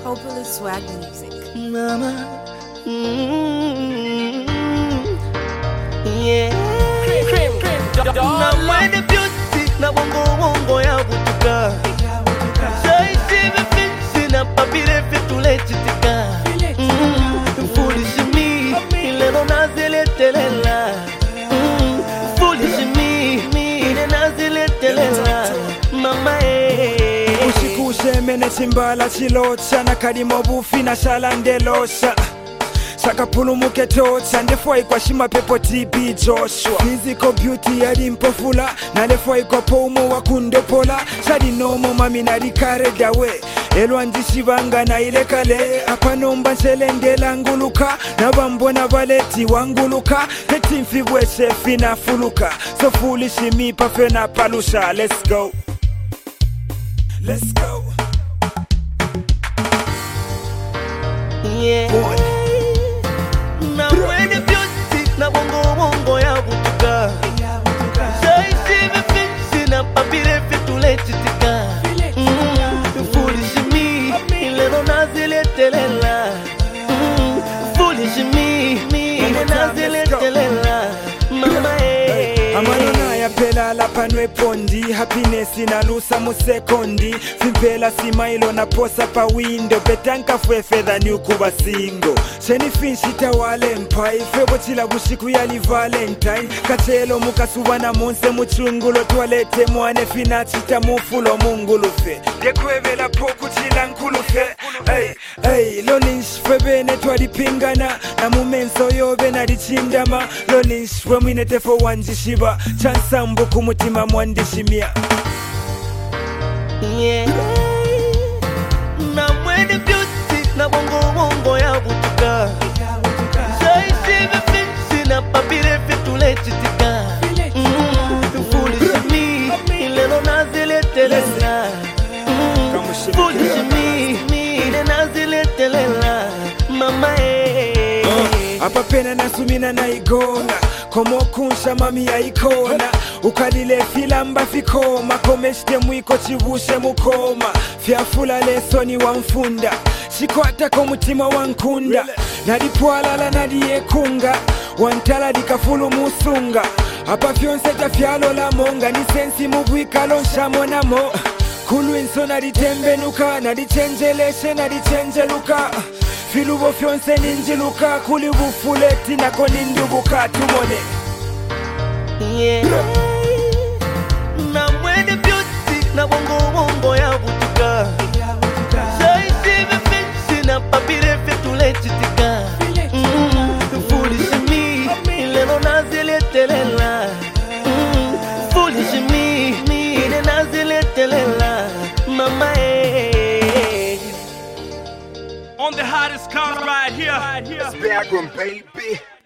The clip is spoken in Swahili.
Hopefully swag music. Mama, yeah. Na mwende beauty na wongo ya butuka. Shaishi vifinsi na papire fitule chitika. Foolish me, ilero nazile telela. Foolish me, ile nazile telela. Mama Ushikushemene chimbala chilocha na kalimo bufi na shalandelosha sakapulumuke tocha ndefwai kwa shima pepo TB Joshua physical beauty yali mpofula na lefwai kwa pomo wakundopola shadi nomo mami narikare dawe elwa njishibanga na ile kale apanomba nselendela nguluka na bambona baleti wanguluka heti mfibwe shefi na fuluka so foolish me pafe na palusha. Let's go. Let's go. Yeah. Na mwende beauty na wongo ya butuka. Shaishi vifinsi na papire fitule chitika. Foolish me, ilero nazile telela. Foolish me, ile nazile telela. Mama Amanona ya pela la panwe pondi happiness na lusa mu sekondi Fimpela simailo na posa pa window Betanka fwe fedha ni ukuba singo Sheni finshi tawale mpai Febo chila bushiku yali valentine Kachelo mukasuwa na monse muchungulo Tualete mwane fina chita mufulo mungulufe Dekwevela poku chila nkulufe Hey, lonish febene tualipingana Na mumenso yobe na dichindama Lonish fwemine tefo wanjishiba Chansambu kumutima mwandishimia. Yeah. Na mwende beauty na wongo ya butuka. Shaishi vifinsi na papire fitule chitika. Foolish me, ilero nazile telela. Foolish me, ile nazile telela. Mama Apa pena nasumina na igona Komo kunsha mami ya ikona Ukalile filamba fikoma Komeshte mwiko chivushe mukoma Fiafula lesoni wa mfunda Shikwata komutima wankunda Nadipwalala nadiekunga Wantala dikafulu musunga Apa fyonse tafyalo la monga Nisensi mugwika lonshamo namo Kulu inso naditembenuka Nadichenjeleshe nadichenjeluka Filubo fyonse ninjiluka Kuli bufuleti nako nindubuka tumone. Yeah. Na mwende beauty na wongo ya butuka. Shaishi vifinsi na papire fitule chitika. Foolish me, ilero nazile telela. Foolish me, ile nazile telela. Mama On the hottest car right here. Spectrum, baby.